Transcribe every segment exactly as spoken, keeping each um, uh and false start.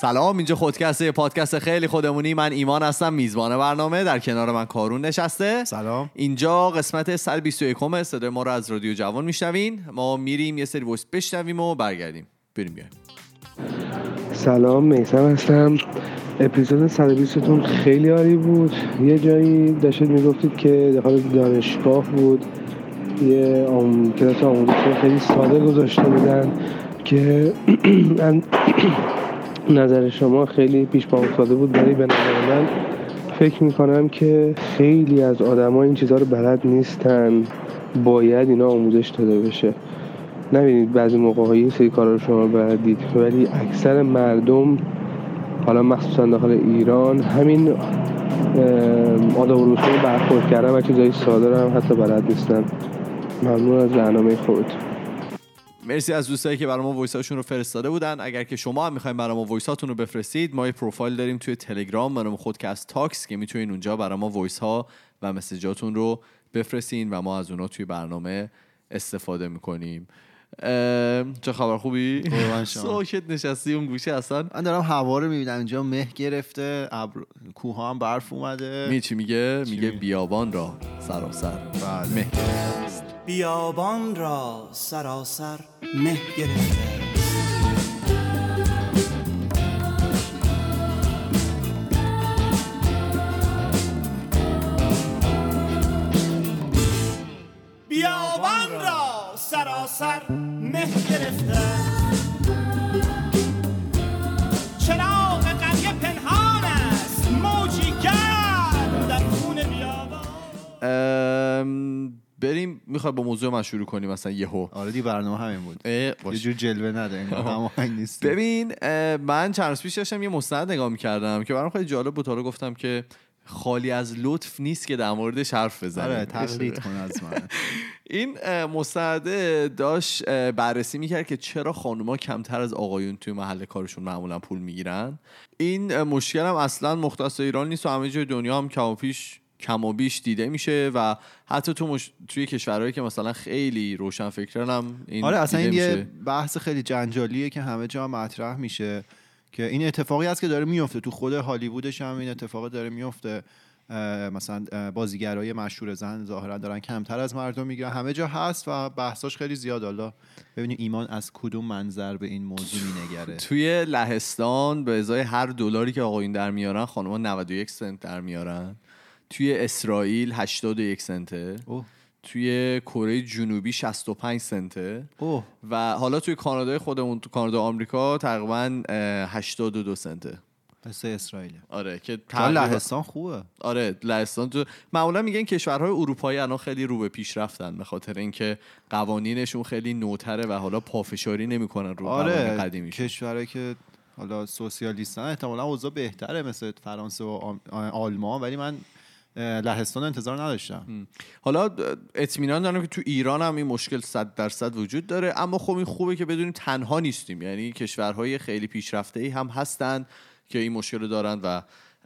سلام، اینجا خودکسته، پادکست خیلی خودمونی. من ایمان هستم، میزبان برنامه. در کنار من کارون نشسته. سلام. اینجا قسمت صد و بیست و یک صدای ما رو از رادیو جوان میشنوین. ما میریم یه سری وایس بشنویم و برگردیم. بریم بیایم. سلام، میثم هستم. اپیزود صد و بیست تون خیلی عالی بود. یه جایی داشتید میگفتید که داخل دانشگاه بود، یه آم... کلاس آموزشی خیلی ساده گذاشته بودن که نظر شما خیلی پیش پا افتاده بود، ولی به نظر من فکر میکنم که خیلی از آدما این چیزها رو بلد نیستن. باید اینا آموزش داده بشه. نبینید بعضی موقع‌ها یه سری کارا رو شما بلدید ولی اکثر مردم، حالا مخصوصا داخل ایران، همین آداب و رسوم برخورد کردن و چیزای ساده رو هم حتی بلد نیستن. ممنون از برنامه خودت. مرسی از دوستایی که برای ما وایس هاشون رو فرستاده بودن. اگر که شما هم می‌خواید برای ما وایس هاتون رو بفرستید، ما یه پروفایل داریم توی تلگرام به نام خودکست تاکس که میتونین اونجا برای ما وایس ها و مسیجاتون رو بفرستین و ما از اونها توی برنامه استفاده میکنیم. چه خبر؟ خوبی؟ ساکت نشستی اون گوشه. اصلا من دارم هوا رو میبینم، اینجا مه گرفته، ابر، کوه هم برف اومده. می چی میگه؟ میگه بیابان را سراسر مه گرفته. بیابان را سراسر مه گرفته. بیابان را سراسر مه گرفته. چراغ قریه پنهان است، موجی گرد در خون بیابان. بریم. میخوای با موضوع من شروع کنیم مثلا یهو؟ آره دی، برنامه همین بود. یه جور جلوه نده انگار هماهنگ نیست. ببین، من چند روز پیش داشتم یه مستند نگاه می‌کردم که برام خیلی جالب بود. حالا گفتم که خالی از لطف نیست که در موردش حرف بزنیم. آره، تقلید کن از من. این مستند داشت بررسی میکرد که چرا خانوما کمتر از آقایون توی محل کارشون معمولا پول میگیرن. این مشکل هم اصلا مختص ایران نیست و همه جای دنیا هم کم و پیش کم و بیش دیده میشه و حتی تو مش... توی کشورهایی که مثلا خیلی روشن فکرن هم این آره اصلا این میشه. یه بحث خیلی جنجالیه که همه جا مطرح میشه که این اتفاقی هست که داره میفته. تو خود هالیوودش هم این اتفاق داره میفته. مثلا بازیگرای مشهور زن ظاهرا دارن کمتر از مردم میگیرن. همه جا هست و بحثاش خیلی زیاد. حالا ببینید ایمان از کدوم منظر به این موضوع مینگره. توی لهستان به ازای هر دلاری که آقایون در میارن خانم‌ها نود و یک سنت در میارن. توی اسرائیل هشتاد و یک سنته. اوه. توی کره جنوبی شصت و پنج سنته. اوه. و حالا توی کانادای خودمون، تو کانادا آمریکا تقریبا هشتاد و دو سنته. مثل اسرائیل. آره که لهستان خوبه. آره لهستان تو معمولا میگن کشورهای اروپایی الان خیلی رو به پیش رفتن به خاطر اینکه قوانینشون خیلی نوتره و حالا پافشاری نمیکنن رو آره قوانین قدیمی. کشورهایی که حالا سوسیالیستن احتمالاً اوضاع بهتره مثل فرانسه و آلمان، ولی من لهستان انتظار نداشتم. حالا اطمینان دارم که تو ایران هم این مشکل صد درصد وجود داره، اما خب این خوبه که بدونیم تنها نیستیم. یعنی کشورهای خیلی پیشرفته‌ای هم هستن که این مشکل رو دارن و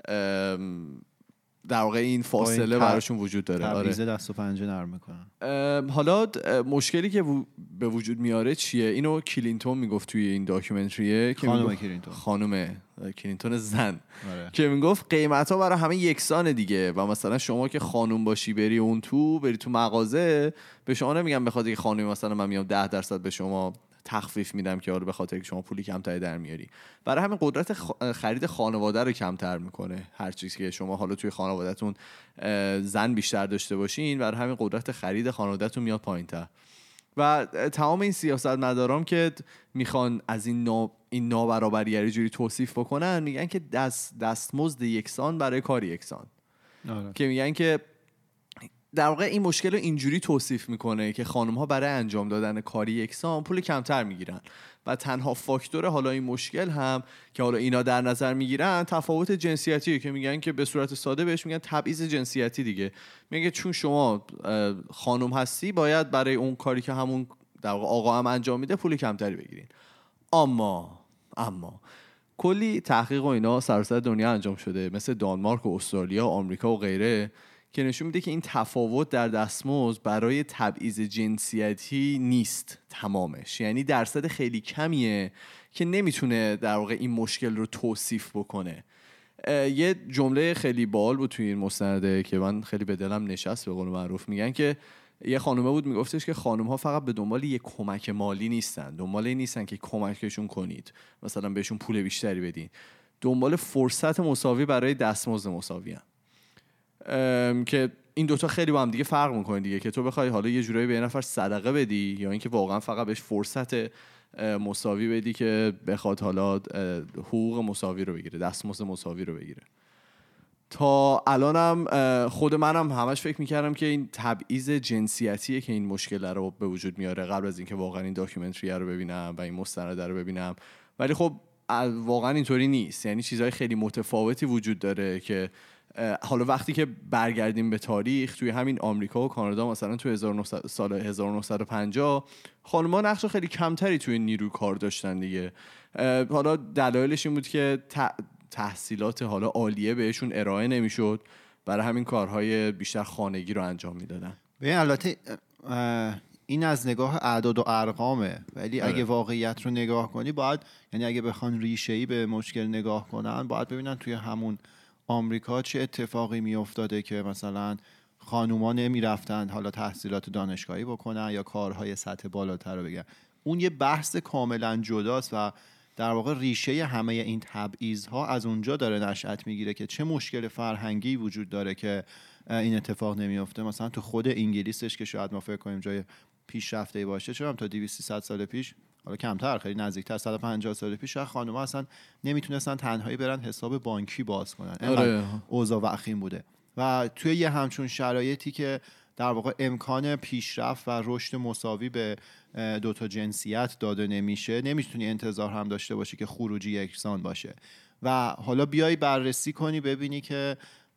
در واقع این فاصله براشون وجود داره. تبعیض دست و پنجه نرم میکنن. حالا مشکلی که به وجود میاره چیه؟ اینو کلینتون میگفت توی این داکیومنتریه که خانم کلینتون خانم کلینتون زن آره. که میگفت قیمت ها برای همه یکسانه دیگه و مثلا شما که خانم باشی بری اون تو بری تو مغازه، به شما نمیگم به خاطر که خانم مثلا من میام ده درصد به شما تخفیف میدم که آره به خاطر که شما پولی کمتری در میاری. برای همین قدرت خرید خانواده رو کمتر میکنه. هر چیزی که شما حالا توی خانوادهتون زن بیشتر داشته باشین، برای همین قدرت خرید خانوادهتون میاد پایینتر. و تمام این سیاستمداران که میخوان از این نا... این نابرابری رو جوری توصیف بکنن، میگن که دست دستمزد یکسان برای کار یکسان. آره. که میگن که در واقع این مشکل رو اینجوری توصیف میکنه که خانم‌ها برای انجام دادن کاری یکسان پول کمتر میگیرن و تنها فاکتور حالا این مشکل هم که حالا اینا در نظر میگیرن تفاوت جنسیتیه که میگن که به صورت ساده بهش میگن تبعیض جنسیتی دیگه. میگه چون شما خانم هستی باید برای اون کاری که همون در واقع آقا هم انجام میده پول کمتری بگیرین. اما اما کلی تحقیق و اینا سراسر دنیا انجام شده مثل دانمارک و استرالیا و آمریکا و غیره که نشون میده که این تفاوت در دستمزد برای تبعیض جنسیتی نیست تمامش، یعنی درصد خیلی کمیه که نمیتونه در واقع این مشکل رو توصیف بکنه. یه جمله خیلی باحال بود توی این مستنده که من خیلی به دلم نشست، به قول معروف میگن که یه خانومه بود میگفتش که خانوم‌ها فقط به دنبال یه کمک مالی نیستن، دنبال این نیستن که کمکشون کنید، مثلا بهشون پول بیشتری بدین، دنبال فرصت مساوی برای دستمزد مساوی ان. که این دوتا خیلی با هم دیگه فرق میکنه دیگه، که تو بخوای حالا یه جورایی به یه نفر صدقه بدی یا اینکه واقعا فقط بهش فرصت مساوی بدی که بخواد حالا حقوق مساوی رو بگیره، دستمزد مساوی رو بگیره. تا الانم خود منم همش فکر میکردم که این تبعیض جنسیتیه که این مشکل رو به وجود میاره قبل از اینکه واقعا این داکیومنتری رو ببینم و این مستند رو ببینم، ولی خب واقعا اینطوری نیست. یعنی چیزهای خیلی متفاوتی وجود داره که حالا وقتی که برگردیم به تاریخ، توی همین آمریکا و کانادا مثلا توی سال هزار و نهصد و پنجاه خانم‌ها نقش خیلی کمتری توی نیروی کار داشتن دیگه. حالا دلایلش این بود که تحصیلات حالا عالیه بهشون ارائه نمیشد، برای همین کارهای بیشتر خانگی رو انجام میدادن. ببین البته این از نگاه اعداد و ارقامه، ولی اگه واقعیت رو نگاه کنی باید، یعنی اگه بخوان ریشه‌ای به مشکل نگاه کنن باید ببینن توی همون آمریکا چه اتفاقی میافتاده که مثلا خانوما نمیرفتن حالا تحصیلات دانشگاهی بکنن یا کارهای سطح بالاتر رو بگیرن. اون یه بحث کاملا جداست و در واقع ریشه همه این تبعیض‌ها از اونجا داره نشأت میگیره که چه مشکل فرهنگی وجود داره که این اتفاق نمیفته. مثلا تو خود انگلیسش که شاید ما فکر کنیم جای پیشرفته باشه، چرا تا دویست سیصد سال پیش، حالا کمتر خیلی نزدیکتر صد و پنجاه سال پیش، خانم‌ها اصلا نمیتونستن تنهایی برن حساب بانکی باز کنن. اینقدر اوضاع وخیم بوده. و توی یه همچون شرایطی که در واقع امکان پیشرفت و رشد مساوی به دو تا جنسیت داده نمیشه، نمیتونی انتظار هم داشته باشی که خروجی یکسان باشه. و حالا بیای بررسی کنی ببینی که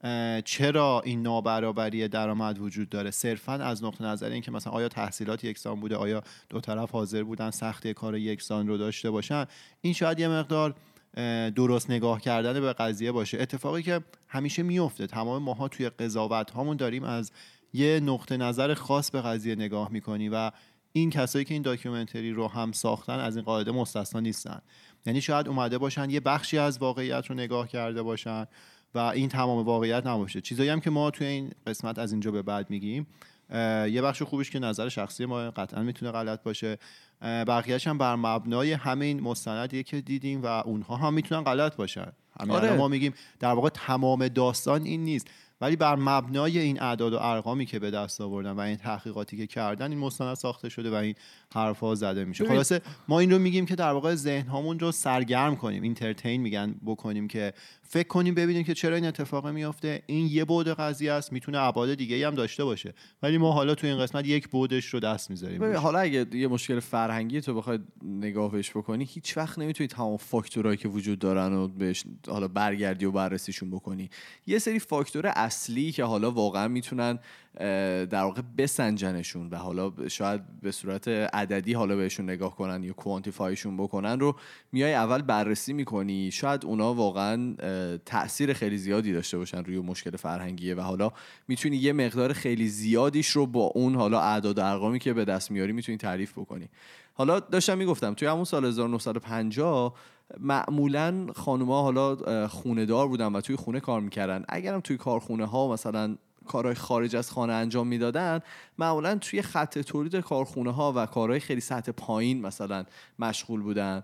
چرا این نابرابری درآمد وجود داره، صرفاً از نقطه نظر این که مثلا آیا تحصیلات یکسان بوده، آیا دو طرف حاضر بودن سختی کار یکسان رو داشته باشن. این شاید یه مقدار درست نگاه کردن به قضیه باشه. اتفاقی که همیشه میفته، تمام ماها توی قضاوت هامون داریم از یه نقطه نظر خاص به قضیه نگاه میکنی و این کسایی که این داکیومنتری رو هم ساختن از این قاعده مستثنا نیستن. یعنی شاید اومده باشن یه بخشی از واقعیت رو نگاه کرده باشن و این تمام واقعیت نباشه. چیزایی هم که ما توی این قسمت از اینجا به بعد میگیم یه بخش خوبش که نظر شخصی ما قطعا میتونه غلط باشه، بقیه‌اش هم بر مبنای همین مستندیه که دیدیم و اونها هم میتونن غلط باشن. همین آره. ما میگیم در واقع تمام داستان این نیست، ولی بر مبنای این اعداد و ارقامی که به دست آوردن و این تحقیقاتی که کردن این مستند ساخته شده و این حرفا زده میشه. خلاصه ما این رو میگیم که در واقع ذهن هامون رو سرگرم کنیم، اینترتین میگن بکنیم، که فکر کنیم ببینیم که چرا این اتفاق میفته. این یه بعد قضیه است، میتونه ابعاد دیگه‌ای هم داشته باشه، ولی ما حالا تو این قسمت یک بعدش رو دست میذاریم. حالا اگه یه مشکل فرهنگی تو بخوای نگاه بهش بکنی، هیچ وقت نمیتونی تمام فاکتورایی که وجود دارن و بهش حالا برگردی و بررسیشون بکنی. یه سری فاکتور اصلی که حالا واقعا میتونن در واقع بسنجنشون و حالا شاید به صورت عددی حالا بهشون نگاه کنن یا کوانتیفایشون بکنن رو میای اول بررسی میکنی، شاید اونا واقعا تأثیر خیلی زیادی داشته باشن روی مشکل فرهنگیه و حالا میتونی یه مقدار خیلی زیادیش رو با اون حالا اعداد و ارقامی که به دست میاری میتونی تعریف بکنی. حالا داشتم میگفتم توی همون سال هزار و نهصد و پنجاه معمولا خانوما حالا خونه دار بودن و توی خونه کار میکردن. اگرم توی کارخونه ها مثلا کارهای خارج از خانه انجام میدادن، معمولا توی خط تولید کارخونه ها و کارهای خیلی سطح پایین مثلا مشغول بودن،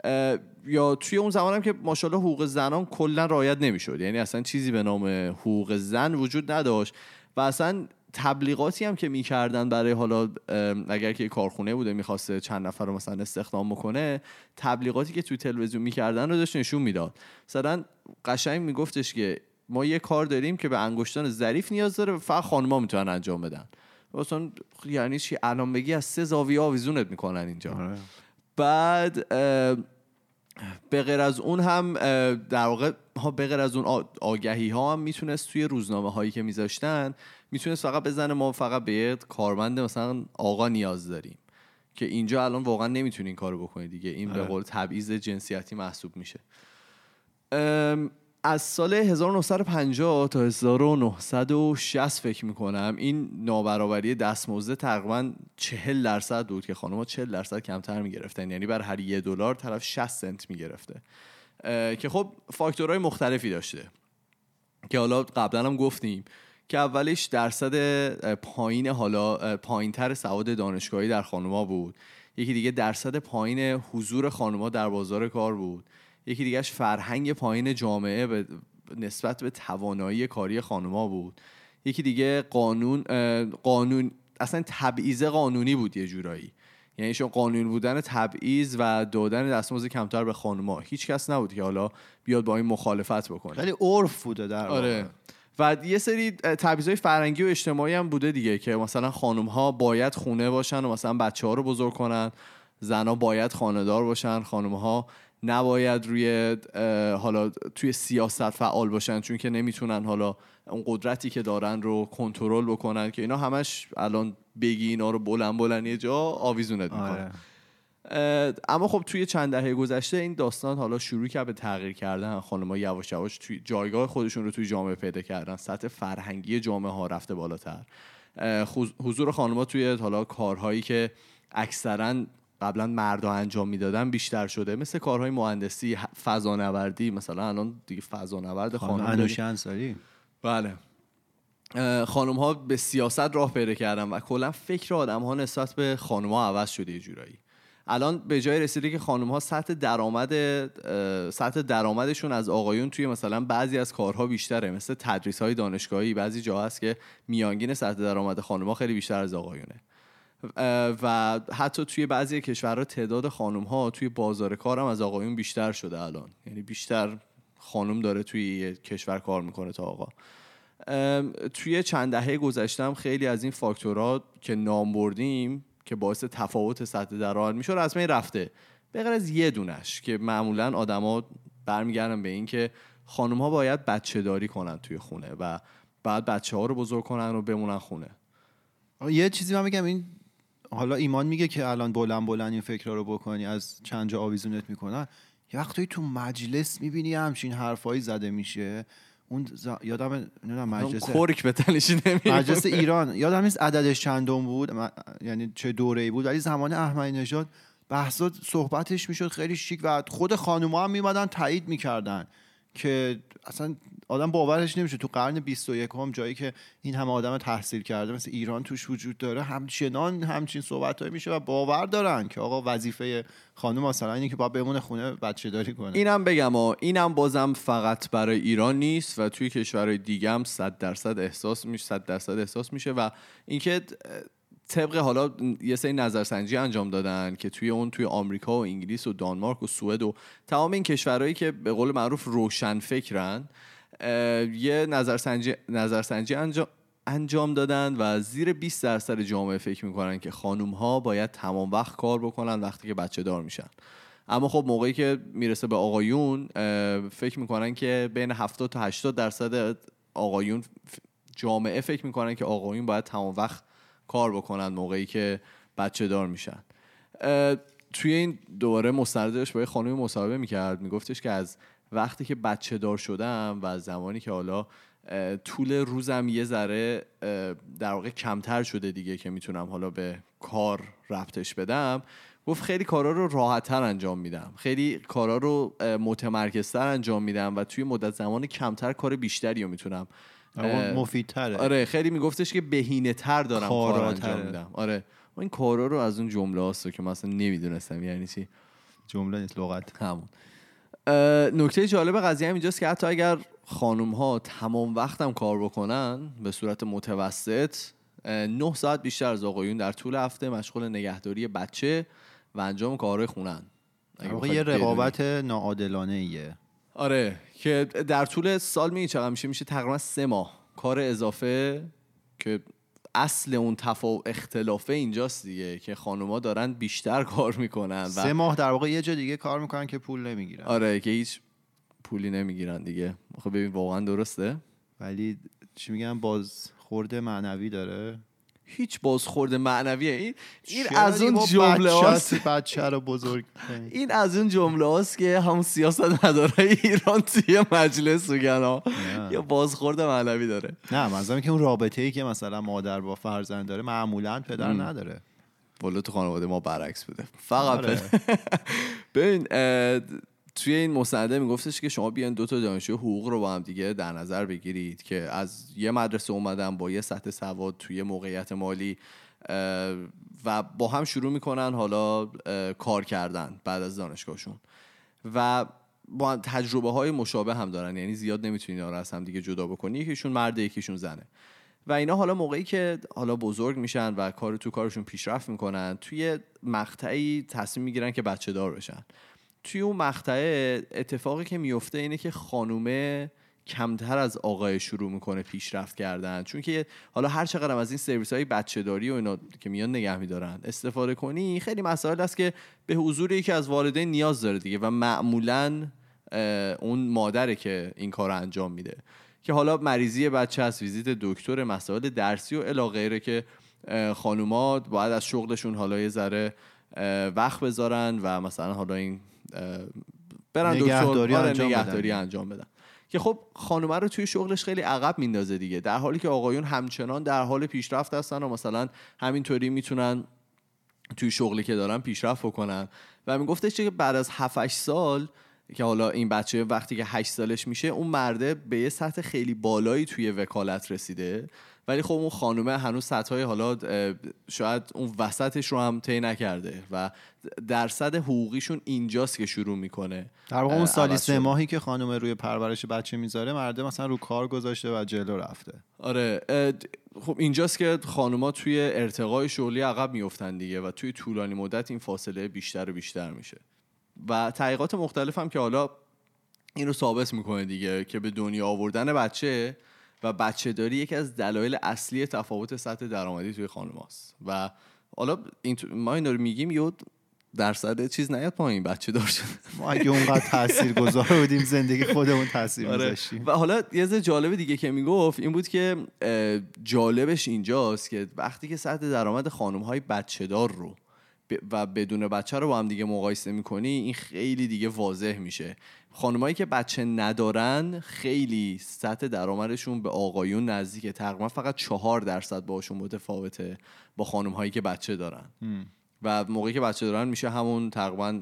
یا توی اون زمان هم که ماشاءالله حقوق زنان کلا رعایت نمیشد، یعنی اصلا چیزی به نام حقوق زن وجود نداشت و اصلا تبلیغاتی هم که میکردن برای حالا اگر که کارخونه بوده میخواسته چند نفر رو مثلا استخدام بکنه، تبلیغاتی که توی تلویزیون میکردن رو داشت نشون میداد. مثلا قشنگ میگفتش که ما یه کار داریم که به انگشتان ظریف نیاز داره و فقط خانم‌ها میتونن انجام بدن. مثلا یعنی چی؟ الان بگی از سه زاویه آویزونت میکنن اینجا. آره. بعد به غیر از اون هم در واقع به غیر از اون آگهی ها هم میتونست توی روزنامه هایی که میذاشتن میتونست فقط بزنه ما فقط به یه کارمند مثلا آقا نیاز داریم، که اینجا الان واقعا نمیتونی این کارو بکنی دیگه. این به قول تبعیض جنسیتی محسوب میشه. از سال هزار و نهصد و پنجاه تا هزار و نهصد و شصت فکر میکنم این نابرابری دستمزد تقریبا چهل درصد بود که خانم‌ها چهل درصد کمتر میگرفتن، یعنی بر هر یه دلار طرف شصت سنت میگرفته که خب فاکتورهای مختلفی داشته که حالا قبلا هم گفتیم که اولش درصد پایین حالا پایینتر سواد دانشگاهی در خانم‌ها بود، یکی دیگه درصد پایین حضور خانم‌ها در بازار کار بود، یکی دیگهش فرهنگ پایین جامعه به نسبت به توانایی کاری خانم‌ها بود، یکی دیگه قانون قانون اصلا تبعیض قانونی بود یه جورایی، یعنی شون قانون بودن تبعیض و دادن دستمزد کمتر به خانم‌ها، هیچ کس نبود که حالا بیاد با این مخالفت بکنه، خیلی عرف بوده در واقع. آره. و یه سری تبعیض‌های فرهنگی و اجتماعی هم بوده دیگه که مثلا خانم‌ها باید خونه باشن و مثلا بچه‌ها رو بزرگ کنن، زن‌ها باید خانه‌دار باشن، خانم‌ها نباید روی حالا توی سیاست فعال باشن چون که نمیتونن حالا اون قدرتی که دارن رو کنترل بکنن، که اینا همش الان بگی اینا رو بلند بلند یه جا آویزونت میکنن. اما خب توی چند دهه گذشته این داستان حالا شروع کرد به تغییر کردن، خانم‌ها یواش یواش توی جایگاه خودشون رو توی جامعه پیدا کردن، سطح فرهنگی جامعه ها رفته بالاتر، حضور خانم‌ها توی حالا کارهایی که اکثرا قبلا مردا انجام میدادن بیشتر شده، مثل کارهای مهندسی، فضانوردی، مثلا الان دیگه فضانورد خانم انوشه انصاری. بله، خانم ها به سیاست راه پیدا کردن و کلا فکر آدم ها نسبت به خانم ها عوض شده یه جورایی. الان به جای رسیده که خانم ها سطح درآمد سطح درآمدشون از آقایون توی مثلا بعضی از کارها بیشتره، مثل تدریس های دانشگاهی، بعضی جا هست که میانگین سطح درآمد خانم ها خیلی بیشتر از آقایونه و حتی توی بعضی کشورها تعداد خانم ها توی بازار کار هم از آقایون بیشتر شده الان، یعنی بیشتر خانم داره توی کشور کار میکنه تا آقا. توی چند دهه گذشته هم خیلی از این فاکتورها که نام بردیم که باعث تفاوت سطح درآمد میشه از بین رفته، به غیر از یه دونش که معمولا آدما برمیگردن به این که خانم ها باید بچه داری کنن توی خونه و بعد بچه ها رو بزرگ کنن و بمونن خونه. یه چیزی من میگم، این حالا ایمان میگه که الان بلند بلند این فکرها رو بکنی، از چند جا آویزونت میکنن، یه وقتی تو مجلس میبینی همچین حرفایی زده میشه. اون ز... یادم نمیدونم مجلس کرک به تنش نمیاد، مجلس ایران یادم نیست عددش چندم بود، م... یعنی چه دوره‌ای بود، ولی زمان احمدی نژاد بحثا صحبتش میشد خیلی شیک و خود خانوما هم میمدن تایید میکردن که اصلا آدم باورش نمیشه تو قرن بیست و یکم جایی که این همه آدم تحصیل کرده مثل ایران توش وجود داره همچنان همچین صحبتایی میشه و باور دارن که آقا وظیفه خانم مثلا اینه که باید بمونه خونه بچه داری کنه. اینم بگم ها، اینم بازم فقط برای ایران نیست و توی کشورهای دیگه هم صد درصد احساس میشه، صد درصد احساس میشه و اینکه طبق حالا یه سری نظرسنجی انجام دادن که توی اون توی آمریکا و انگلیس و دانمارک و سوئد و تمام این کشورهایی که به قول معروف روشن فکرن یه نظرسنجی نظرسنجی انجام انجام دادن و زیر بیست درصد جامعه فکر میکنن که خانوم ها باید تمام وقت کار بکنن وقتی که بچه دار میشن. اما خب موقعی که میرسه به آقایون فکر میکنن که بین هفتاد تا هشتاد درصد آقایون جامعه فکر میکنن که آقایون باید تمام وقت کار بکنن موقعی که بچه دار میشن. توی این دوباره مستندش با یه خانمی مصاحبه میکرد، میگفتش که از وقتی که بچه دار شدم و زمانی که حالا طول روزم یه ذره در واقع کمتر شده دیگه که میتونم حالا به کار ربطش بدم، گفت خیلی کارا رو راحت‌تر انجام میدم، خیلی کارا رو متمرکزتر انجام میدم و توی مدت زمان کمتر کار بیشتری رو میتونم مفیدتره. آره خیلی میگفتش که بهینه‌تر دارم کار انجام میدم. آره این کارا رو از اون جمله هاست که مثلا نمیدونستم یعنی چی. جمله نیست، لغت. همون. نکته جالب قضیه هم اینجاست که حتی اگر خانم ها تمام وقتم کار بکنن به صورت متوسط نه ساعت بیشتر از آقایون در طول هفته مشغول نگهداری بچه و انجام کارهای خونن. یه رقابت ناعادلانه ایه. آره که در طول سال می چقدر میشه میشه تقریبا سه ماه کار اضافه که اصل اون تفاوت اختلافه اینجاست دیگه که خانوما دارن بیشتر کار میکنن و سه ماه در واقع یه جا دیگه کار میکنن که پول نمیگیرن. آره که هیچ پولی نمیگیرن دیگه. خب ببین واقعا درسته، ولی چی میگن باز خورده معنوی داره. هیچ بازخورد معنویه. این این از اون جمله هاست بچه رو بزرگ کنید. این از اون جمله هاست که همون سیاستمدارای ایران توی مجلس میگن یا بازخورد معنوی داره. نه منظورم که اون رابطه ای که مثلا مادر با فرزند داره معمولا پدر ام. نداره. والا تو خانواده ما برعکس بوده فقط آره. ببین توی این مصنده میگفتش که شما بیان دو تا دانشجو حقوق رو با هم دیگه در نظر بگیرید که از یه مدرسه اومدن با یه سطح سواد توی موقعیت مالی و با هم شروع میکنن حالا کار کردن بعد از دانشگاهشون و با تجربه های مشابه هم دارن، یعنی زیاد نمیتونی اینا رو از هم دیگه جدا بکنی، یکیشون مرده یکیشون زنه و اینا حالا موقعی که حالا بزرگ میشن و کار تو کارشون پیشرفت میکنن توی مقطعی تصمیم میگیرن که بچه دار بشن. توی اون مقطع اتفاقی که میفته اینه که خانومه کمتر از آقای شروع میکنه پیشرفت کردن، چون که حالا هر چقدر از این سرویس های بچه داری و اینا که میان نگه میدارن استفاده کنی، خیلی مسائل هست که به حضور یکی از والدین نیاز داره دیگه و معمولاً اون مادره که این کار رو انجام میده که حالا مریضی بچه هست، ویزیت دکتر، مسائل درسی و الی غیره که خانومات باید از شغلشون حالا یه ذره وقت بذارن و مثلا حالا این برن نگهداری دکتر انجام, نگهداری انجام بدن که خب خانومه رو توی شغلش خیلی عقب میندازه دیگه، در حالی که آقایون همچنان در حال پیشرفت هستن و مثلا همینطوری میتونن توی شغلی که دارن پیشرفت بکنن. و میگفتش که بعد از هفت هشت سال که حالا این بچه وقتی که هشت سالش میشه اون مرده به یه سطح خیلی بالایی توی وکالت رسیده، ولی خب اون خانومه هنوز سطحای حالا شاید اون وسطش رو هم طی نکرده و درصد حقوقیشون اینجاست که شروع میکنه. در واقع اون سالی سه ماهی که خانومه روی پرورش بچه میذاره مرده مثلا رو کار گذاشته و جلو رفته. آره خب اینجاست که خانوما توی ارتقای شغلی عقب میافتن دیگه و توی طولانی مدت این فاصله بیشتر و بیشتر میشه و تحقیقات مختلف هم که حالا این رو ثابت میکنه دیگه که به دنیا آوردن بچه و بچه داری یکی از دلایل اصلی تفاوت سطح درآمدی توی خانم‌هاست و حالا این ما اینا رو میگیم یه درصد چیز نیاد پایین بچه دار شد. ما اگه اونقدر تاثیرگذار بودیم زندگی خودمون تاثیر آره. می‌ذاشتیم. و حالا یه چیز جالب دیگه که میگفت این بود که جالبش اینجاست که وقتی که سطح درآمد خانم‌های بچه دار رو و بدون بچه رو با هم دیگه مقایسه میکنی این خیلی دیگه واضح میشه. خانمایی که بچه ندارن خیلی سطح درآمدشون به آقایون نزدیکه، تقریبا فقط چهار درصد باشون متفاوته با خانمهایی که بچه دارن ام. و موقعی که بچه دارن میشه همون تقریبا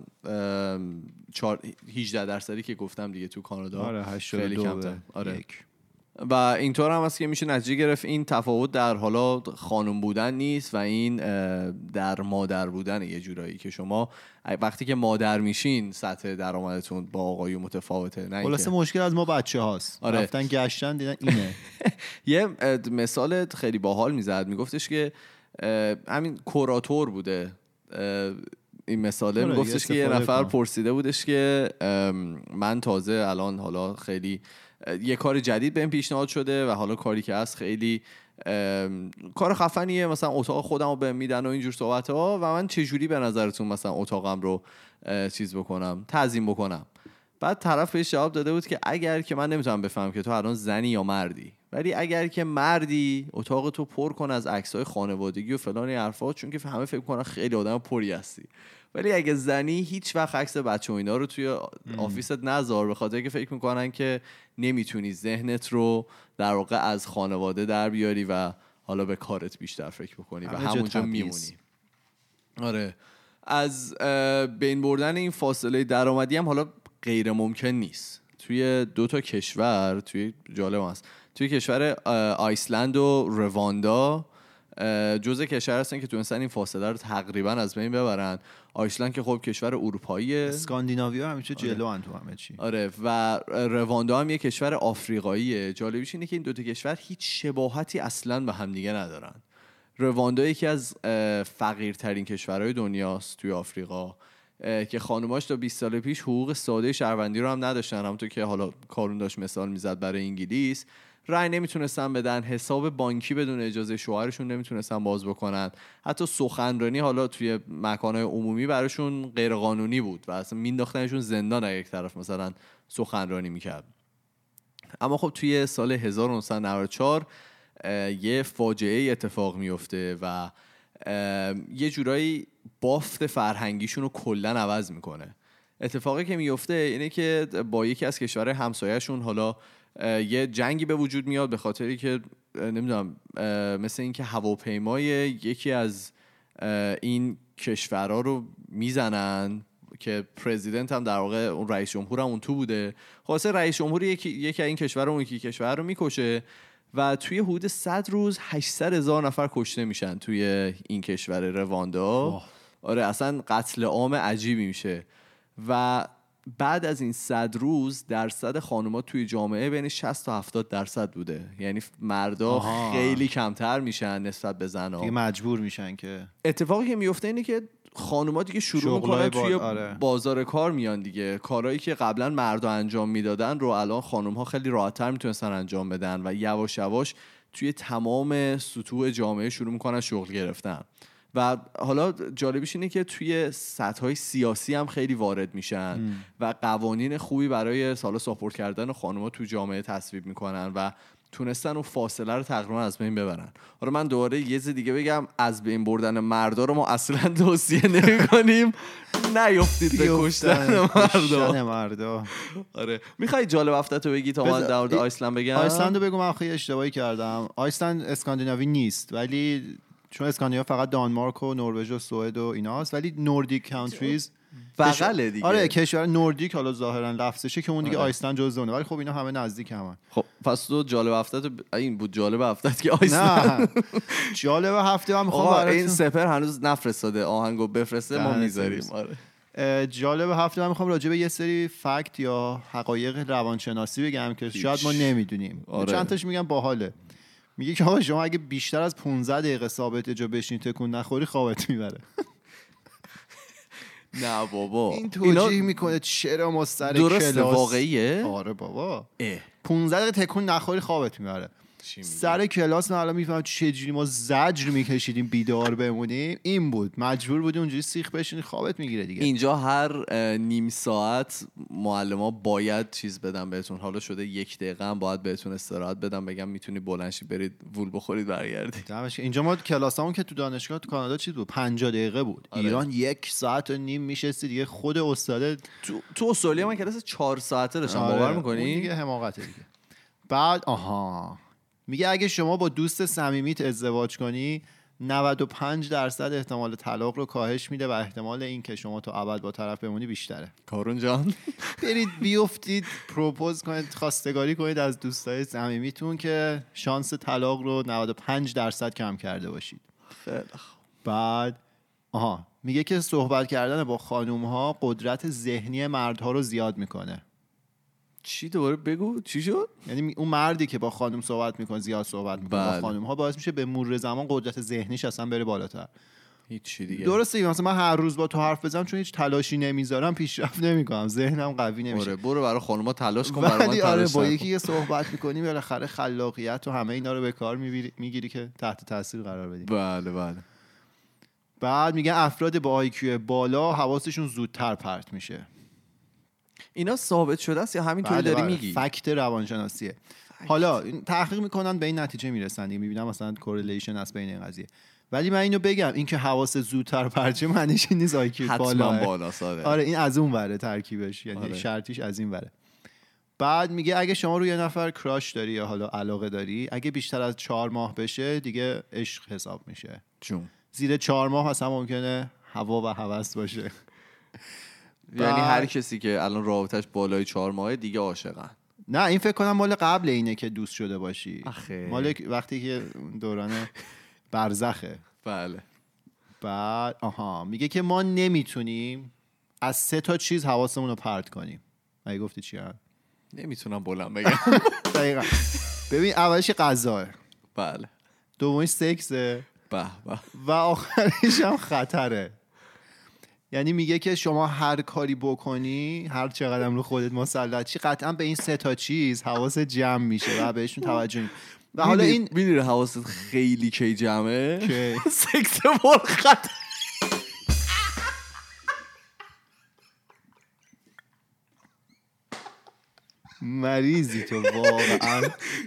هجده درصدی که گفتم دیگه تو کانادا. آره خیلی کمتر. آره یک. و اینطور هم هست که میشه نتیجه گرفت این تفاوت در حالا خانم بودن نیست و این در مادر بودن یه جورایی که شما وقتی که مادر میشین سطح درآمدتون با آقایون متفاوته. نه خلاصه مشکل از ما بچه هاست. آره. رفتن گشتن دیدن اینه. یه مثال خیلی باحال میزد، میگفتش که همین کوراتور بوده این مثاله. میگفتش که یه نفر پرسیده بودش که من تازه الان حالا خیلی یه کار جدید بهم پیشنهاد شده و حالا کاری که هست خیلی کار خفنیه، مثلا اتاق خودم رو بهم میدن و اینجور صحبت ها و من چجوری به نظرتون مثلا اتاقم رو چیز بکنم تعظیم بکنم. بعد طرف بهش جواب داده بود که اگر که من نمیتونم بفهمم که تو الان زنی یا مردی، ولی اگر که مردی اتاق تو پر کن از عکسای خانوادگی و فلان حرفا، چون که همه فکر کنن خیلی آدم پری هستی. ولی اگه زنی هیچ وقت عکس بچه و اینا رو توی آفیست نذار، به خاطر که فکر میکنن که نمیتونی ذهنت رو در واقع از خانواده در بیاری و حالا به کارت بیشتر فکر بکنی و همونجا میمونی. آره از بین بردن این فاصله درآمدی هم حالا غیر ممکن نیست. توی دو تا کشور توی جالب هست، توی کشور آیسلند و رواندا جزء کشور هستن که تونستن این فاصله رو تقریبا از بین ببرن. آیسلند که خب کشور اروپاییه، اسکاندیناویا همیشه جلو ان تو همه چی. آره و رواندا هم یه کشور آفریقاییه. جالبیش اینه که این دو تا کشور هیچ شباهتی اصلا به هم دیگه ندارن. رواندا یکی از فقیرترین کشورهای دنیاست توی آفریقا که خانوماش تا بیست سال پیش حقوق ساده شهروندی رو هم نداشتن، همونطور که حالا کارون داشت مثال میزد برای انگلیس. رای نمیتونستن بدن، حساب بانکی بدون اجازه شوهرشون نمیتونستن باز بکنن، حتی سخنرانی حالا توی مکانهای عمومی براشون غیر قانونی بود و اصلا مینداختنشون زندان اگه یک طرف مثلا سخنرانی میکرد. اما خب توی سال هزار و نهصد و نود و چهار یه فاجعه اتفاق میفته و یه جورایی بافت فرهنگیشون رو کلا عوض میکنه. اتفاقی که میفته اینه که با یکی از کشورهای همسایه‌شون حالا یه جنگی به وجود میاد به خاطری که نمیدونم مثل این که هواپیمای یکی از این کشورها رو میزنن که پرزیدنت هم در واقع اون رئیس جمهور هم اون تو بوده. خلاصه رئیس جمهور یکی یکی این کشور رو اون یکی کشور رو میکشه و توی حدود صد روز هشتصد هزار نفر کشته میشن توی این کشور رواندا. آره اصلا قتل عام عجیبی میشه و بعد از این صد روز درصد خانوما توی جامعه بین شصت تا هفتاد درصد بوده. یعنی مردا آها. خیلی کمتر میشن نسبت به زنا. دیگه مجبور میشن که اتفاقی که میفته اینه که خانوما دیگه شروع میکنن توی آره. بازار کار میان دیگه. کارهایی که قبلا مردا انجام میدادن رو الان خانوم‌ها خیلی راحت‌تر میتونستن انجام بدن و یواش یواش توی تمام سطوح جامعه شروع میکنن شغل گرفتن. و حالا جالبیش اینه که توی سطح‌های سیاسی هم خیلی وارد میشن م. و قوانین خوبی برای سالا ساپورت کردن خانوما تو جامعه تصویب میکنن و تونستن اون فاصله رو تقریبا از بین ببرن. حالا من دوباره یه چیز دیگه بگم، از بین بردن مردا رو ما اصلا توصیه نمی‌کنیم. نیافتید به کشتن مردا. مردا. آره میخوای جالب هفته‌تو بگی تا من در مورد آیسلند بگم؟ آیسلند رو بگم. من خیلی اشتباهی کردم. آیسلند اسکاندیناوی نیست، ولی چون اسکاندیناوی فقط دانمارک و نروژ و سوئد و ایناست، ولی نوردیک کانتریز بغله دیگه. آره کشور نوردیک حالا ظاهرا لفظشه که اون دیگه آره. آیسلند جزء اونه، ولی خب اینا همه نزدیک همن. خب پس تو جالب هفته‌ت ب... این بود جالب هفته‌ت که آیسلند. نه جالب هفته من میخوام براتون این سپر هنوز نفرستاده، آهنگو بفرسته ما میذاریم. آره جالب هفته من میخوام راجع به یه سری فکت یا حقایق روانشناسی بگم که شاید ما نمیدونیم. آره. چند تاش میگم باحاله. میگه که آقا شما اگه بیشتر از پانزده دقیقه ثابت جا بشین تکون نخوری خوابت میبره. نه بابا این توجیه اینا... میکنه چرا ما سر کلاس درسته واقعیه؟ آره بابا پانزده دقیقه تکون نخوری خوابت میبره. سر کلاس من الان میفهمم چجوری ما زجر میکشیدیم بیدار بمونیم. این بود مجبور بودی اونجوری سیخ بشینی خوابت میگیره دیگه. اینجا هر نیم ساعت معلم‌ها باید چیز بدن بهتون، حالا شده یک دقیقه هم باید بهتون استراحت بدم بگم میتونی بلنشی برید وول بخورید برگردید. اینجا ما کلاسامون که تو دانشگاه تو کانادا چیز بود پنجاه دقیقه بود. آره. ایران یک ساعت و نیم میشستی دیگه خود استاد. تو تو استرالیا من کلاس چهار ساعته داشتم. آره. باور می‌کنی؟ دیگه حماقته دیگه. بعد آها میگه اگه شما با دوست صمیمیت ازدواج کنی نود و پنج درصد احتمال طلاق رو کاهش میده و احتمال این که شما تا ابد با طرف بمونی بیشتره. کارون جان برید بیافتید پروپوز کنید، خواستگاری کنید از دوستای صمیمیتون که شانس طلاق رو نود و پنج درصد کم کرده باشید. خیلی خوب. بعد آها میگه که صحبت کردن با خانوم ها قدرت ذهنی مردها رو زیاد میکنه. چی دوباره بگو چی شد؟ یعنی اون مردی که با خانم صحبت میکنه زیاد صحبت میکنه با خانم ها باعث میشه به مرور زمان قدرت ذهنیش اصلا بره بالاتر. هیچ چی دیگه. درسته مثلا من هر روز با تو حرف بزنم چون هیچ تلاشی نمیذارم پیشرفت نمیکنم، ذهنم قوی نمیشه. آره برو برای خانوما تلاش کن، برای من تلاش آره با یکی که صحبت میکنی بالاخره خلاقیت و همه اینا رو به کار میگیری که تحت تاثیر قرار بدی. بله بله. بعد میگن افراد با آی کیو بالا حواسشون زودتر پرت میشه. اینا ثابت شده است یا همینطوری بله داری بله. میگی؟ فکت روانشناسیه. فکت. حالا تحقیق میکنن به این نتیجه میرسن دیگه، میبینم مثلا کورلیشن هست بین این قضیه. ولی من اینو بگم این که حواس زودتر پرچه معنیش این نیست آی کیو بالا. حتما بالا ساده. آره این از اون وره ترکیبش، یعنی آره. شرطیش از این وره. بعد میگه اگه شما روی یه نفر کراش داری یا حالا علاقه داری، اگه بیشتر از چهار ماه بشه دیگه عشق حساب میشه. چون زیر چهار ماه اصلا ممکنه هوا و هوس باشه. یعنی هر کسی که الان رابطش بالای چهار ماهه دیگه عاشقن. نه این فکر کنم مال قبل اینه که دوست شده باشی. آخه. مال وقتی که دوران برزخه. بله. بعد آها میگه که ما نمیتونیم از سه تا چیز حواسمون رو پرت کنیم. مگه گفتی چی هم؟ نمیتونم بلند بگم. دقیقاً. ببین اولش غذاه. بله. دومیش سکسه. به به. و آخرش هم خطره. یعنی میگه که شما هر کاری بکنی، هر چقدر رو خودت مسلط چی، قطعا به این سه تا چیز حواست جمع میشه و بهشون توجه می. و حالا این میدونی حواست خیلی کی جمعه؟ که سکس پر خطر. مریضی تو واقعا.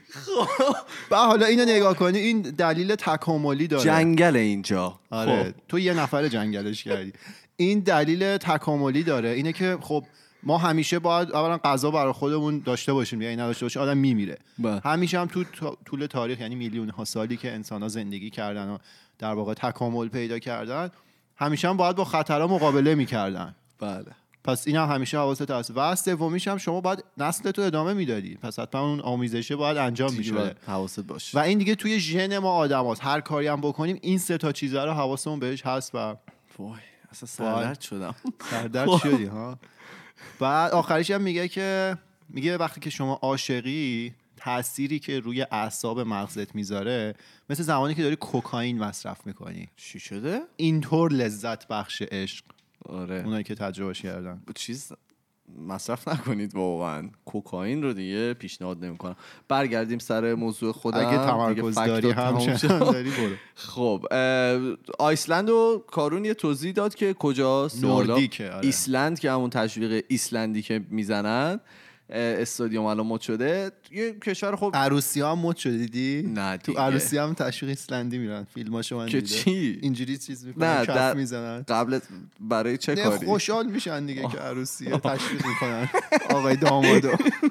با حالا اینو نگاه کنی، این دلیل تکاملی داره. جنگل اینجا. آره خب. تو یه نفر جنگلش کردی. این دلیل تکاملی داره، اینه که خب ما همیشه باید اولا غذا برای خودمون داشته باشیم، یعنی نداشته باشیم آدم میمیره. همیشه هم تو طول تاریخ، یعنی میلیون ها سالی که انسان‌ها زندگی کردن و در واقع تکامل پیدا کردن، همیشه هم باید با خطرها مقابله میکردن. بله. پس این هم همیشه حواست هست. و سومیش هم شما باید نسلتو ادامه میدادی، پس حتما اون آمیزشه باید انجام میشده. حواست باشه. و این دیگه توی ژن ما آدماست، هر کاری هم بکنیم این سه تا چیزا رو حواسمون بهش هست. و وای اصلا سردرد شدم. سردرد شدی ها. بعد آخریش هم میگه که میگه وقتی که شما عاشقی، تأثیری که روی اعصاب مغزت میذاره مثل زمانی که داری کوکائین مصرف میکنی. چی شده؟ اینطور لذت بخش عشق. آره. اونایی که تجربهش کردن. چیز مصرف نکنید واقعا، کوکائین رو دیگه پیشنهاد نمیکنم. برگردیم سر موضوع خودم. اگه تمرکز داری همچنان داری برو. خب آیسلند و کارون یه توضیح داد که کجاست. نوردیکه. آره. ایسلند که همون تشویق ایسلندی که میزنن، استادیوم الان مد شده. یه کشور خب عروسی ها مد شده دیدی؟ نه تو عروسی هم تشویق ایسلندی میرن، فیلماشو من که دیدم. چی؟ اینجوری چیز میکنن، کف میزنن. قبل برای چه کاری؟ خوشحال میشن دیگه که عروسی ها تشویق میکنن آقای دامادو.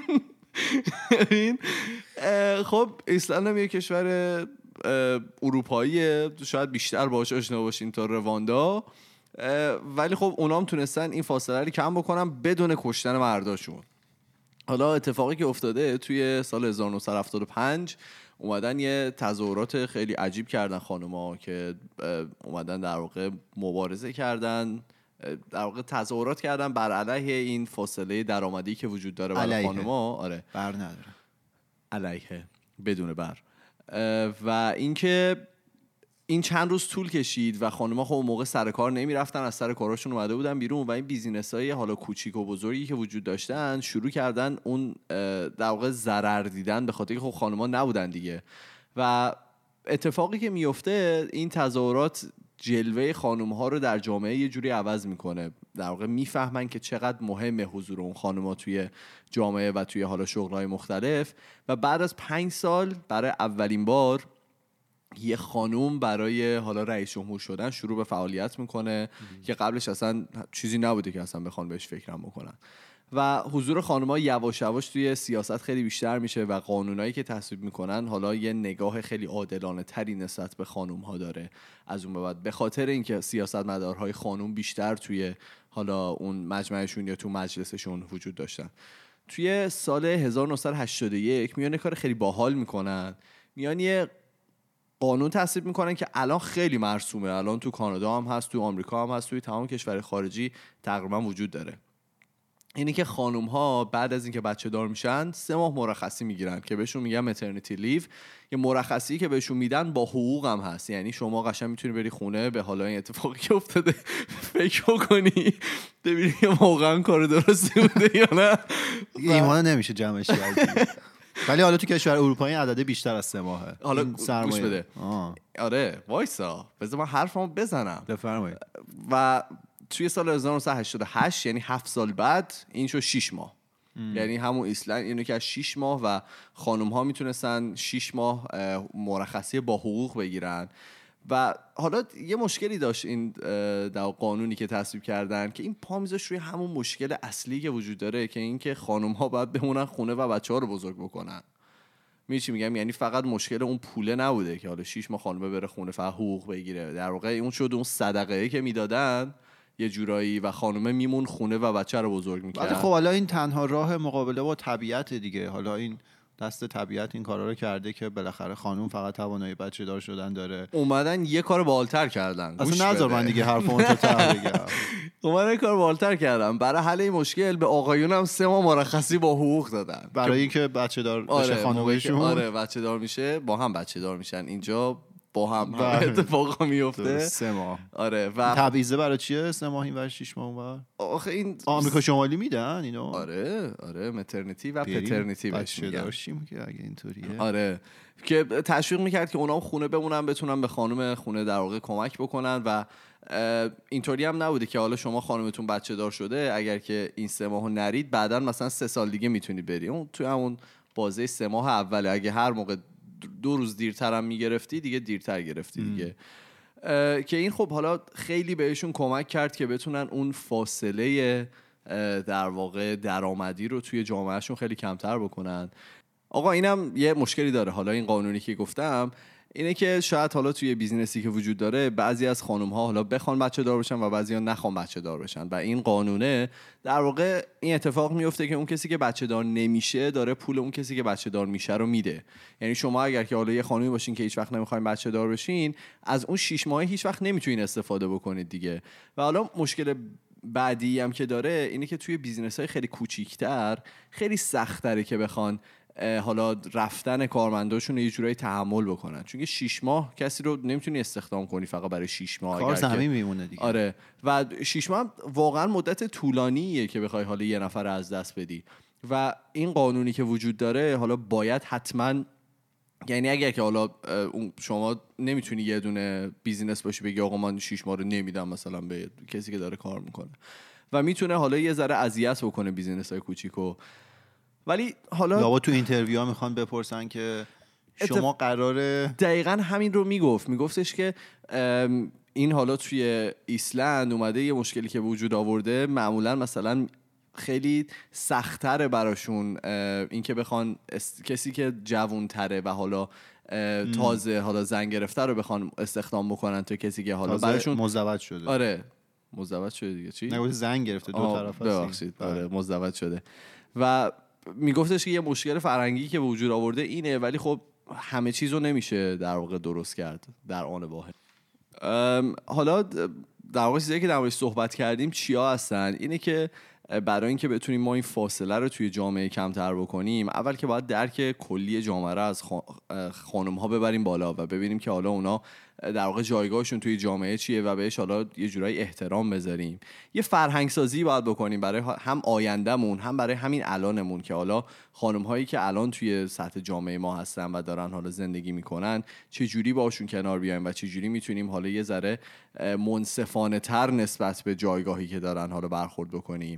این خب ایسلند هم یه کشور اروپاییه، شاید بیشتر باهاش آشنا باشین تا رواندا، ولی خب اونام تونستن این فاصله رو کم بکنن بدون کشتن مرداشون. حالا اتفاقی که افتاده توی سال هزار و نهصد و هفتاد و پنج اومدن یه تظاهرات خیلی عجیب کردن خانوما که اومدن در واقع مبارزه کردن، در واقع تظاهرات کردن بر علیه این فاصله درآمدی که وجود داره برای خانوما. آره بر نداره، علیه بدون بر. و اینکه این چند روز طول کشید و خانم‌ها خب اون موقع سر کار نمی‌رفتن، از سر کاراشون اومده بودن بیرون و این بیزینس‌های حالا کوچیک و بزرگی که وجود داشتن شروع کردن اون در واقع ضرر دیدن، به خاطر که خب خانم‌ها نبودن دیگه. و اتفاقی که میفته این تظاهرات جلوه خانم‌ها رو در جامعه یه جوری عوض میکنه. در واقع میفهمن که چقدر مهمه حضور اون خانم‌ها توی جامعه و توی حالا شغل‌های مختلف. و بعد از پنج سال برای اولین بار یه خانوم برای حالا رئیس جمهور شدن شروع به فعالیت میکنه که قبلش اصلا چیزی نبوده که اصلا بخوان بهش فکرم بکنن. و حضور خانم‌ها یواش یواش توی سیاست خیلی بیشتر میشه و قانونایی که تصویب میکنن حالا یه نگاه خیلی عادلانه تری نسبت به خانم‌ها داره از اون به بعد، به خاطر اینکه سیاستمدارهای خانم بیشتر توی حالا اون مجمعشون یا تو مجلسشون وجود داشتن. توی سال هزار و نهصد و هشتاد و یک میان کار خیلی باحال میکنن، میان یه قانون تصویب میکنن که الان خیلی مرسومه، الان تو کانادا هم هست، تو آمریکا هم هست، توی تمام کشور خارجی تقریبا وجود داره. اینی که خانوم ها بعد از اینکه بچه دار میشن سه ماه مرخصی میگیرن که بهشون میگن مترنیتی لیو. یه مرخصی که بهشون میدن با حقوق هم هست، یعنی شما قشنگ میتونی بری خونه به حالا این اتفاقی که افتاده فکر کنی ببینی که واقعا کار درستی بوده یا نه. ایمان نمیشه جمعش کرد. ولی حالا تو کشور اروپایی عدده بیشتر از سه ماهه. حالا گوش بده. آه. آره وایسا بذار من حرفمو بزنم. بفرمایید. و توی سال هزار و نهصد و هشتاد و هشت یعنی هفت سال بعد این شد شش ماه. ام. یعنی همون ایسلند اینو که از شش ماه و خانم ها میتونستن شش ماه مرخصی با حقوق بگیرن. و حالا یه مشکلی داشت این در قانونی که تصویب کردن که این پا میذاشت روی همون مشکل اصلی که وجود داره که این که خانم ها باید بمونن خونه و بچه ها رو بزرگ بکنن. می‌دونی چی میگم؟ یعنی فقط مشکل اون پوله نبوده که حالا شش ماه خانم بره خونه فقط حقوق بگیره، در واقع اون شد اون صدقه‌ای که میدادن یه جورایی و خانومه میمون خونه و بچه رو بزرگ میکرد. خب حالا این تنها راه مقابله با طبیعت دیگه، حالا این دست طبیعت این کارا رو کرده که بالاخره خانوم فقط توانایی بچه دار شدن داره. اومدن یه کار بالتر کردن. اصلا نذار من دیگه حرف اون تو ته بگم. اومدن یه کار بالتر کردن، برای حل این مشکل به آقایون هم سه ماه مرخصی با حقوق دادن برای اینکه بچه دار بشه. آره خانومشون آره بچه دار میشه با هم بچه دار میشن. اینجا با هم همه اتفاقا میفته. سه ماه. آره و تبعیضه برای چیه سه ماه این ور شش ماه اونور؟ آخه این آمریکا شمالی میدن اینو. آره آره مترنیتی و پترنیتی بهش میگن. داشتیم که اگه اینطوریه. آره که تشویق میکرد که اونا هم خونه بمونن، بتونن به خانم خونه در واقع کمک بکنن و اینطوری هم نبوده که حالا شما خانمتون بچه دار شده اگر که این سه ماهو نرید بعدن مثلا سه سال دیگه میتونید بری. اون توی همون بازه سه ماه اوله اگه هر موقع دو روز دیرتر هم میگرفتی دیگه دیرتر گرفتی دیگه. که این خب حالا خیلی بهشون کمک کرد که بتونن اون فاصله در واقع درآمدی رو توی جامعهشون خیلی کمتر بکنن. آقا اینم یه مشکلی داره. حالا این قانونی که گفتم اینه که شاید حالا توی بیزینسی که وجود داره بعضی از خانم‌ها حالا بخوان بچه دار بشن و بعضی‌ها نخوان بچه دار بشن و این قانونه در واقع این اتفاق میفته که اون کسی که بچه دار نمیشه داره پول اون کسی که بچه دار میشه رو میده. یعنی شما اگر که حالا یه خانمی باشین که هیچ وقت نمیخواین بچه دار بشین از اون شش ماه هیچ وقت نمیتونین استفاده بکنید دیگه. و حالا مشکل بعدی هم که داره اینه که توی بیزینس‌های خیلی کوچیک‌تر خیلی سخت‌تره که بخوان حالا رفتن کارمنداشون یه جورایی تحمل بکنن، چون که شش ماه کسی رو نمیتونی استخدام کنی فقط برای شش ماه. کار زمین میمونه دیگه. آره و شش ماه واقعا مدت طولانیه که بخوای حالا یه نفر از دست بدی و این قانونی که وجود داره حالا باید حتما، یعنی اگر که حالا شما نمیتونی یه دونه بیزینس باشی بگی آقا من شش ماه رو نمیدم مثلا به کسی که داره کار میکنه و میتونه حالا یه ذره اذیت بکنه بیزینس‌های کوچیکو. ولی حالا لابا تو اینترویو ها میخوان بپرسن که شما قراره دقیقاً همین رو میگفت میگفتش که این حالا توی ایسلند اومده یه مشکلی که وجود آورده معمولا مثلا خیلی سخت‌تره براشون این که بخوان کسی که جوان‌تره و حالا تازه حالا زن گرفته رو بخوان استخدام بکنن تا کسی که حالا براشون مزدوج شده. آره مزدوج شده دیگه. چی؟ نه زن گرفته دو طرف هست. ببخشید آره مزدوج شده و میگفتش که یه مشکل فرهنگی که وجود آورده اینه، ولی خب همه چیز رو نمیشه در واقع درست کرد در آن واحد. حالا در واقع چیزایی که در موردش صحبت کردیم چیا هستن؟ اینه که برای اینکه بتونیم ما این فاصله رو توی جامعه کمتر بکنیم اول که باید درک کلی جامعه رو از خانم ها ببریم بالا و ببینیم که حالا اونا در واقع جایگاهشون توی جامعه چیه و بهش حالا یه جورایی احترام بذاریم. یه فرهنگ سازی باید بکنیم برای هم آیندهمون هم برای همین الانمون که حالا خانم هایی که الان توی سطح جامعه ما هستن و دارن حالا زندگی میکنن چه جوری باشون کنار بیایم و چه جوری میتونیم حالا یه ذره منصفانه تر نسبت به جایگاهی که دارن حالا برخورد بکنیم.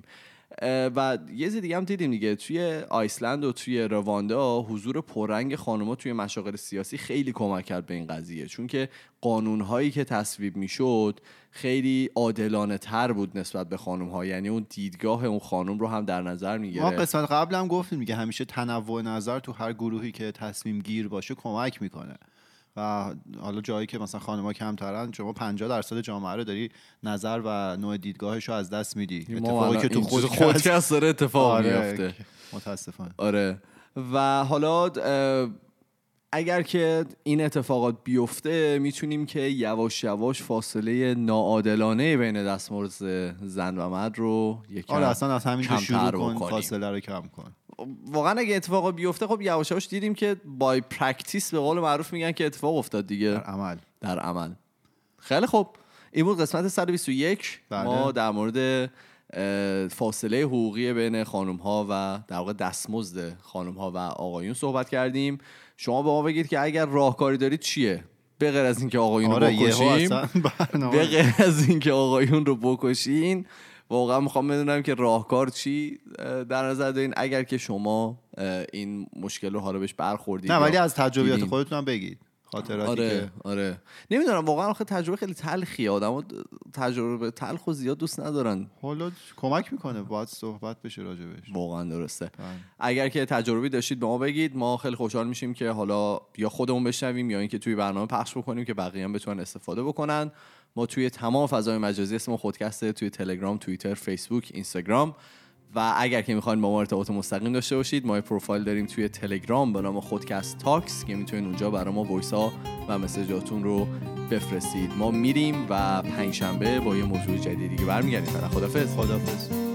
و یه چیز دیگه هم دیدیم دیگه توی آیسلند و توی رواندا حضور پررنگ خانم‌ها توی مشاغل سیاسی خیلی کمک کرد به این قضیه، چون که قانون‌هایی که تصویب میشد خیلی عادلانه تر بود نسبت به خانم‌ها، یعنی اون دیدگاه اون خانم رو هم در نظر میگیره. ما قسمت قبل هم گفتیم میگه همیشه تنوع نظر تو هر گروهی که تصمیم گیر باشه کمک میکنه و حالا جایی که مثلا خانم‌ها کمترن شما پنجاه درصد جامعه رو داری نظر و نوع دیدگاهش رو از دست میدی. اتفاقی که تو خود خودکست داره اتفاق آره میفته متاسفانه. آره و حالا اگر که این اتفاقات بیفته میتونیم که یواش یواش فاصله ناعادلانه بین دستمزد زن و مرد رو یکم آره اصلا از همینجا شروع کن بکنیم. فاصله رو کم کن. واقعا اگه اتفاق بیفته خب یواش یواش دیدیم که بای پرکتیس به قول معروف میگن که اتفاق افتاد دیگه در عمل. در عمل. خیلی خوب این بود قسمت صد و بیست و یک. بله. ما در مورد فاصله حقوقی بین خانم ها و در واقع دستمزد خانم ها و آقایون صحبت کردیم. شما به ما بگید که اگر راهکاری دارید چیه به غیر از اینکه آقایون رو آره بکشیم، به غیر از اینکه آقایون رو بکشین واقعا میخوام بدونم که راهکار چی در نظر دارین اگر که شما این مشکل رو حالا بهش برخوردید. نه ولی از تجربیات خودتون هم بگید خاطراتی آره، که آره نمیدونم واقعا آخه تجربه خیلی تلخیه، آدم‌ها تجربه تلخ و زیاد دوست ندارن. حالا کمک میکنه باید صحبت بشه راجبش. واقعا درسته. بله. اگر که تجربی داشتید به ما بگید، ما خیلی خوشحال میشیم که حالا یا خودمون بشنویم یا اینکه توی برنامه پخش بکنیم که بقیه هم بتونن استفاده بکنن. ما توی تمام فضای مجازی اسم خودکسته، توی تلگرام، توییتر، فیسبوک، اینستاگرام و اگر که میخواین با ما ارتباط مستقیم داشته باشید ما یه پروفایل داریم توی تلگرام به نام خودکست تاکس که میتونید اونجا برای ما وایس ها و مسیجاتون رو بفرستید. ما میریم و پنجشنبه با یه موضوع جدید دیگه برمیگردیم. خدافظ. خدافظ.